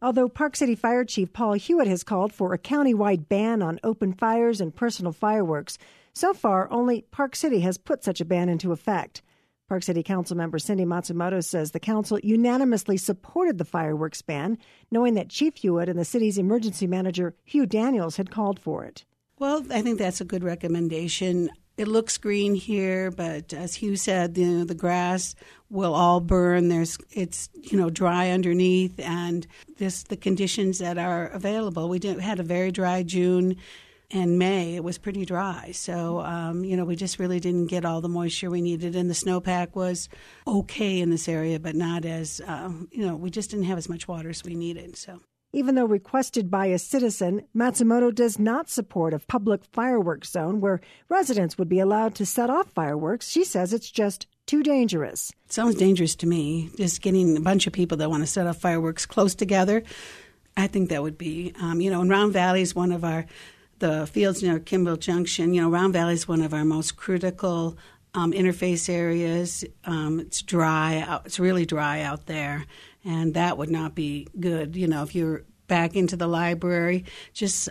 Although Park City Fire Chief Paul Hewitt has called for a countywide ban on open fires and personal fireworks, so far only Park City has put such a ban into effect. Park City Council member Cindy Matsumoto says the council unanimously supported the fireworks ban, knowing that Chief Hewitt and the city's emergency manager, Hugh Daniels, had called for it. Well, I think that's a good recommendation. It looks green here, but as Hugh said, the grass will all burn. It's dry underneath, and the conditions that are available. We had a very dry June and May. It was pretty dry, so we just really didn't get all the moisture we needed, and the snowpack was okay in this area, but not as we just didn't have as much water as we needed. So. Even though requested by a citizen, Matsumoto does not support a public fireworks zone where residents would be allowed to set off fireworks. She says it's just too dangerous. It sounds dangerous to me, just getting a bunch of people that want to set off fireworks close together. I think that would be, and Round Valley is one of the fields near Kimball Junction. Round Valley is one of our most critical interface areas. It's dry. It's really dry out there. And that would not be good. If you're back into the library, just,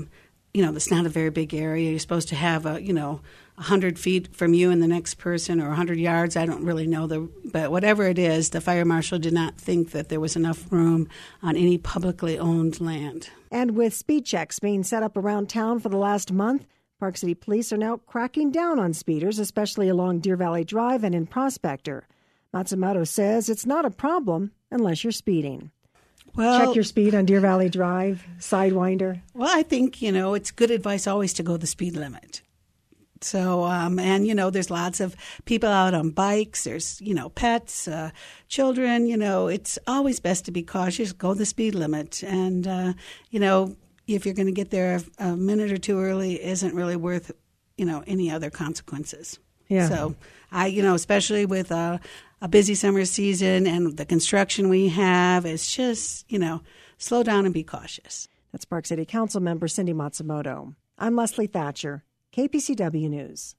it's not a very big area. You're supposed to have 100 feet from you and the next person, or 100 yards. I don't really know but whatever it is, the fire marshal did not think that there was enough room on any publicly owned land. And with speed checks being set up around town for the last month, Park City Police are now cracking down on speeders, especially along Deer Valley Drive and in Prospector. Matsumoto says it's not a problem unless you're speeding. Well, check your speed on Deer Valley Drive, Sidewinder. Well, I think, it's good advice always to go the speed limit. So, there's lots of people out on bikes. There's, pets, children. It's always best to be cautious, go the speed limit. And, if you're going to get there a minute or two early, isn't really worth, any other consequences. Yeah. So, especially with a busy summer season and the construction we have, it's just, slow down and be cautious. That's Park City Council member Cindy Matsumoto. I'm Leslie Thatcher, KPCW News.